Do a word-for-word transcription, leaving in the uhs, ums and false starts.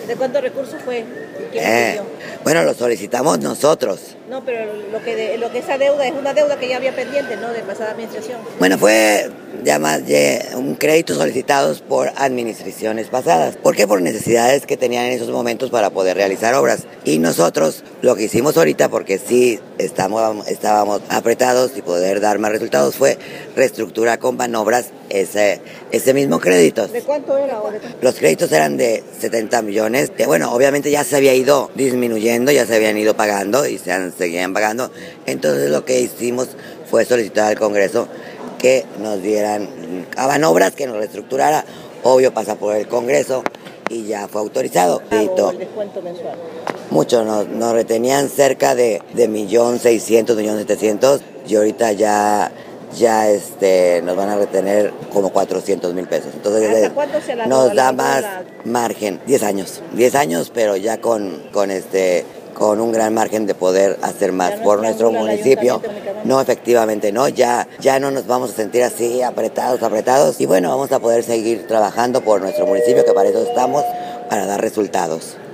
¿De cuántos recursos fue? ¿Quién lo Eh, pidió? bueno, lo solicitamos nosotros. No, pero lo que, de, lo que esa deuda es una deuda que ya había pendiente, ¿no? De pasada administración. Bueno, fue ya más de un crédito solicitados por administraciones pasadas. ¿Por qué? Por necesidades que tenían en esos momentos para poder realizar obras. Y nosotros lo que hicimos ahorita, porque sí estamos, estábamos apretados y poder dar más resultados, fue reestructurar con Banobras ese, ese mismo crédito. ¿De cuánto era ahora? Los créditos eran de setenta millones, que bueno, obviamente ya se había ido disminuyendo, ya se habían ido pagando y se han, seguían pagando. Entonces lo que hicimos fue solicitar al Congreso que nos dieran a Banobras, que nos reestructurara. Obvio pasa por el Congreso y ya fue autorizado. ¿O el descuento mensual? Mucho, nos, nos retenían cerca de, de millón seiscientos, millón setecientos, y ahorita ya... ya este nos van a retener como cuatrocientos mil pesos. Entonces ¿Hasta cuánto se la nos da la, más la... margen, diez años, diez años, pero ya con, con este con un gran margen de poder hacer más no por nuestro municipio. No, efectivamente no, ya, ya no nos vamos a sentir así apretados, apretados, y bueno, vamos a poder seguir trabajando por nuestro municipio, que para eso estamos, para dar resultados.